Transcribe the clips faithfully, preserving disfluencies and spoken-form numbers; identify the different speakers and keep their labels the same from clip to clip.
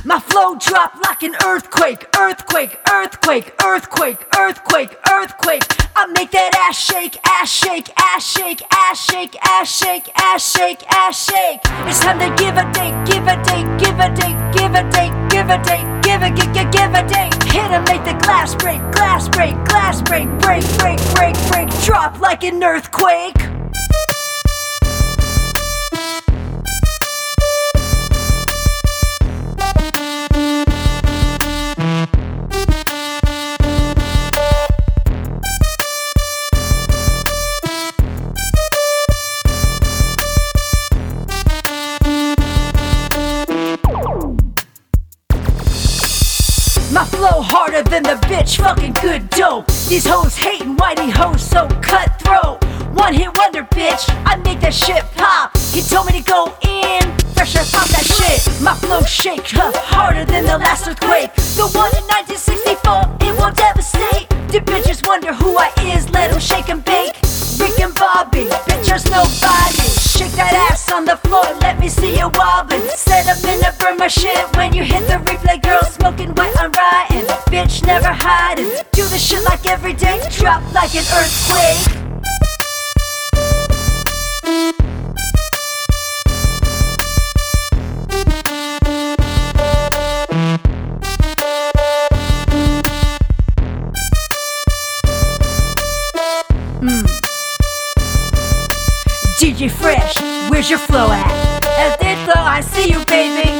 Speaker 1: My flow drop like an earthquake, earthquake, earthquake, earthquake, earthquake, earthquake. I make that ass shake, ass shake, ass shake, ass shake, ass shake, ass shake, ass shake. It's time to give a date, give a date, give a date, give a date, give a date, give a give, give, give a date. Hit and make the glass break, glass break, glass break, break, break, break, break. Drop like an earthquake. My flow harder than the bitch fucking good dope. These hoes hating, whitey hoes so cutthroat. One hit wonder bitch, I make that shit pop. He told me to go in, fresher pop that shit. My flow shake, huh, harder than the last earthquake. The one in nineteen sixty-four, it will devastate. The bitches wonder who I is, let them shake and bake. Rick and Bobby, bitch there's nobody. Shake that ass on the floor, let me see you wobbling. Set up in to burn my shit when you hit the replay. Girl smoking wet, I'm riding, bitch never hiding. Do the shit like every day, drop like an earthquake. Mm. D J Fresh, where's your flow at? As they flow, I see you, baby.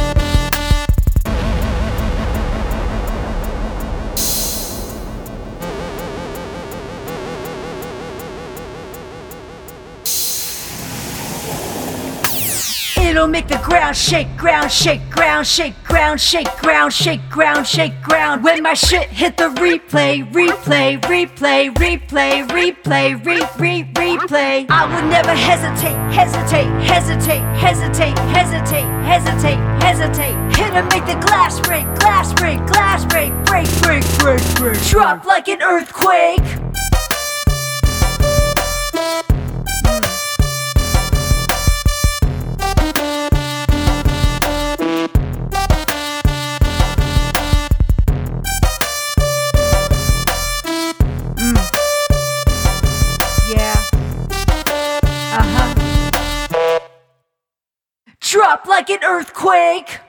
Speaker 1: It'll make the ground shake, ground shake, ground shake, ground shake, ground shake, ground shake, ground. When my shit hit the replay, replay, replay, replay, replay, re, re, replay. I would never hesitate, hesitate, hesitate, hesitate, hesitate, hesitate, hesitate. Hit and make the glass break, glass break, glass break, break, break, break, break. Drop like an earthquake. Drop like an earthquake.